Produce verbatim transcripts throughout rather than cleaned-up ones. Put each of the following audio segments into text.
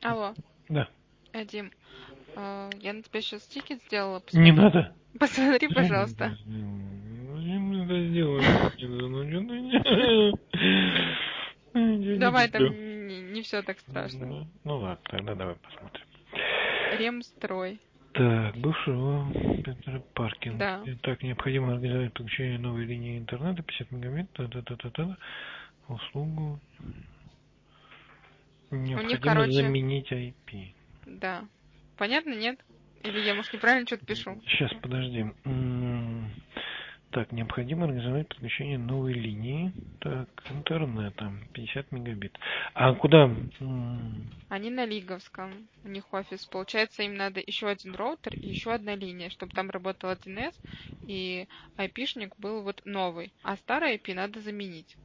Алло, Да. э, Дим, а, я на тебя сейчас тикет сделала, Не посмотри, надо. посмотри, пожалуйста. Не надо сделать. Ну, я не Давай, там люблю. не, не все так страшно. Ну ну ладно, тогда давай посмотрим. Ремстрой, Так, бывшего паркинг. да. Так, необходимо организовать подключение новой линии интернета пятьдесят мегабит. Та-та-та-та-та. Услугу. У них, Необходимо короче, заменить ай пи. да. Понятно, нет? Или я, может, неправильно что-то пишу? Сейчас, подожди. М, Так, необходимо организовать подключение новой линии. Так, интернета. пятьдесят мегабит. А куда? М, Они на Лиговском, у них офис. Получается, им надо еще один роутер и еще одна линия, чтобы там работал один эс, и айпишник был вот новый. А старый ай пи надо заменить.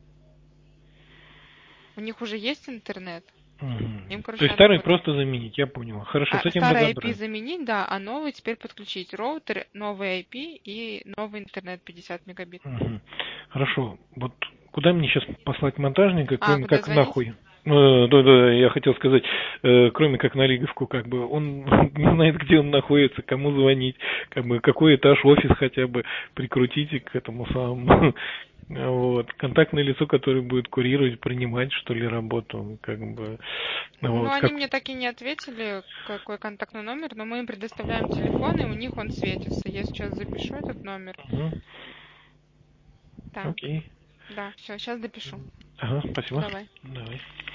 У них уже есть интернет. мгм. Им, То короче, есть надо старый вот просто заменить, я понял. Хорошо, с а, этим старый ай пи разобрались. заменить, да, а новый теперь подключить. Роутер, новый ай пи и новый интернет пятьдесят мегабит. Мгм. Хорошо. Вот куда мне сейчас послать монтажника, А, кроме куда как звонить? нахуй? Э, Да, да, я хотел сказать, э, кроме как на Лиговку, как бы он не знает, где он находится, кому звонить, как бы какой этаж, офис хотя бы прикрутите к этому самому. Вот. Контактное лицо, которое будет курировать, принимать, что ли, работу, как бы. Ну, Вот, они как... мне так и не ответили, какой контактный номер, но мы им предоставляем телефон, и у них он светится. Я сейчас запишу этот номер. Мгм. Так, Окей. да, все, сейчас допишу. Ага, спасибо. Давай. Давай.